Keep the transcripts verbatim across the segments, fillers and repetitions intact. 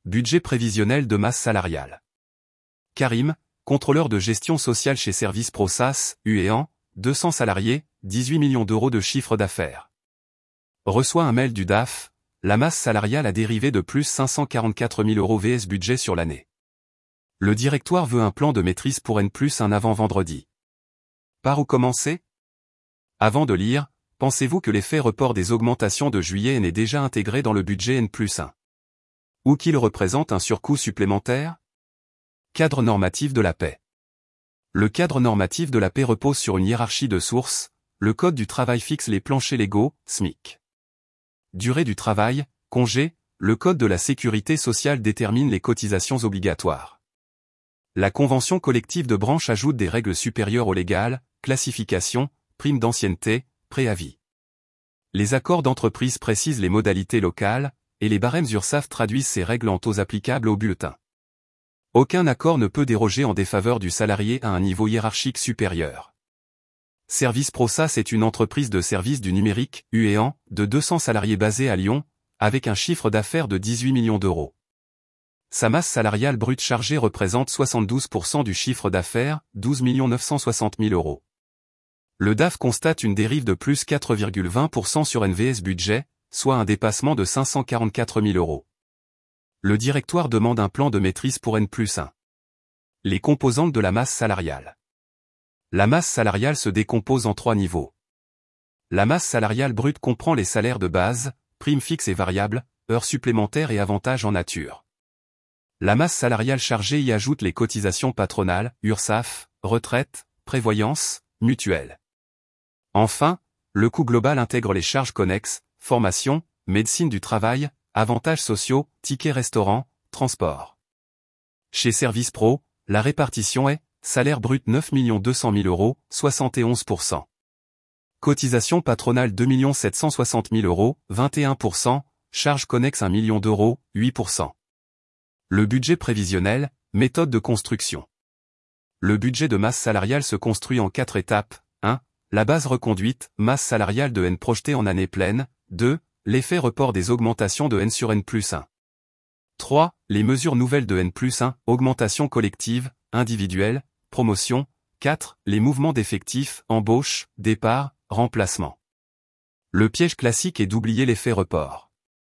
Budget prévisionnel de masse salariale. Karim, contrôleur de gestion sociale chez Service Pro S A S, U E A N, deux cents salariés, dix-huit millions d'euros de chiffre d'affaires. Reçoit un mail du D A F, la masse salariale a dérivé de plus cinq cent quarante-quatre mille euros vs budget sur l'année. Le directoire veut un plan de maîtrise pour N plus un avant vendredi. Par où commencer? Avant de lire, pensez-vous que l'effet report des augmentations de juillet n'est déjà intégré dans le budget N plus un? Ou qu'il représente un surcoût supplémentaire? Cadre normatif de la paix. Le cadre normatif de la paix repose sur une hiérarchie de sources. Le Code du travail fixe les planchers légaux, S M I C. Durée du travail, congé, le Code de la sécurité sociale détermine les cotisations obligatoires. La convention collective de branche ajoute des règles supérieures au légal, classification, prime d'ancienneté, préavis. Les accords d'entreprise précisent les modalités locales, et les barèmes URSSAF traduisent ces règles en taux applicables au bulletin. Aucun accord ne peut déroger en défaveur du salarié à un niveau hiérarchique supérieur. Service Pro S A S est une entreprise de services du numérique, U E A N, de deux cents salariés basée à Lyon, avec un chiffre d'affaires de dix-huit millions d'euros. Sa masse salariale brute chargée représente soixante-douze pour cent du chiffre d'affaires, douze millions neuf cent soixante mille euros. Le D A F constate une dérive de plus quatre virgule vingt pour cent sur N V S budget, soit un dépassement de cinq cent quarante-quatre mille euros. Le directoire demande un plan de maîtrise pour N plus un. Les composantes de la masse salariale. La masse salariale se décompose en trois niveaux. La masse salariale brute comprend les salaires de base, primes fixes et variables, heures supplémentaires et avantages en nature. La masse salariale chargée y ajoute les cotisations patronales, URSSAF, retraite, prévoyance, mutuelle. Enfin, le coût global intègre les charges connexes, formation, médecine du travail, avantages sociaux, tickets restaurant, transport. Chez Service Pro, la répartition est salaire brut neuf millions deux cent mille euros, soixante et onze pour cent. Cotisation patronale deux millions sept cent soixante mille euros, vingt et un pour cent, charges connexes un million d'euros, huit pour cent. Le budget prévisionnel, méthode de construction. Le budget de masse salariale se construit en quatre étapes. un. La base reconduite, masse salariale de N projetée en année pleine. deux. L'effet report des augmentations de N sur N plus un. trois. Les mesures nouvelles de N plus un, augmentation collective, individuelle, promotion. quatre. Les mouvements d'effectifs, embauche, départ, remplacement. Le piège classique est d'oublier l'effet report.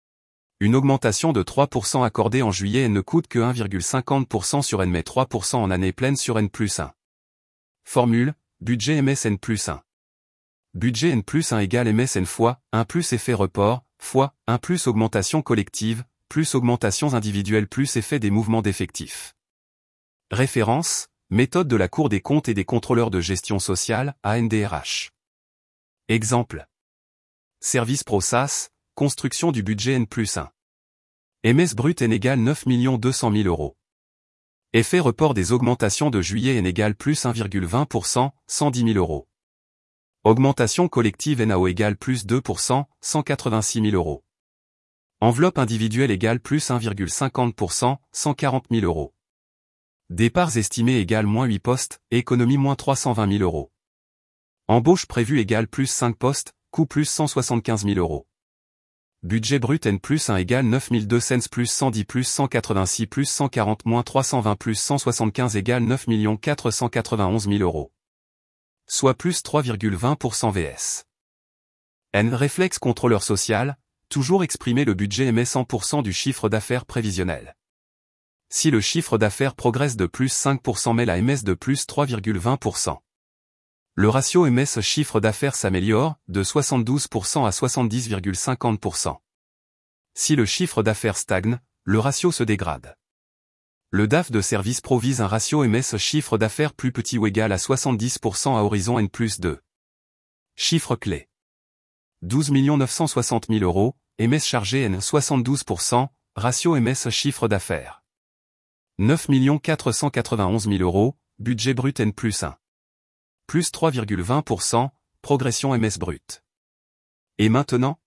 Une augmentation de trois pour cent accordée en juillet N ne coûte que un virgule cinquante pour cent sur N mais trois pour cent en année pleine sur N plus un. Formule, budget M S N plus un. Budget N plus un égale M S N fois un plus effet report, fois un plus augmentation collective, plus augmentations individuelles plus effet des mouvements d'effectifs. Référence, méthode de la Cour des comptes et des contrôleurs de gestion sociale, A N D R H. Exemple. Service Pro S A S, construction du budget N plus un. M S brut N égale neuf millions deux cent mille euros. Effet report des augmentations de juillet N égale plus un virgule vingt pour cent, cent dix mille euros. Augmentation collective N A O égale plus deux pour cent, cent quatre-vingt-six mille euros. Enveloppe individuelle égale plus un virgule cinquante pour cent, cent quarante mille euros. Départs estimés égale moins huit postes, économie moins trois cent vingt mille euros. Embauche prévue égale plus cinq postes, coût plus cent soixante-quinze mille euros. Budget brut N plus un égale neuf mille deux cents plus cent dix plus cent quatre-vingt-six plus cent quarante moins trois cent vingt plus cent soixante-quinze égale neuf millions quatre cent quatre-vingt-onze mille euros. Soit plus trois virgule vingt pour cent V S. N réflexe contrôleur social, toujours exprimer le budget M S cent pour cent du chiffre d'affaires prévisionnel. Si le chiffre d'affaires progresse de plus cinq pour cent mais la M S de plus trois virgule vingt pour cent. Le ratio M S chiffre d'affaires s'améliore, de soixante-douze pour cent à soixante-dix virgule cinquante pour cent. Si le chiffre d'affaires stagne, le ratio se dégrade. Le D A F de Service Pro vise un ratio M S chiffre d'affaires plus petit ou égal à soixante-dix pour cent à horizon N plus deux. Chiffre clé. douze millions neuf cent soixante mille euros, M S chargé N soixante-douze pour cent, ratio M S chiffre d'affaires. neuf millions quatre cent quatre-vingt-onze mille euros, budget brut N plus un. Plus trois virgule vingt pour cent, progression M S brut. Et maintenant?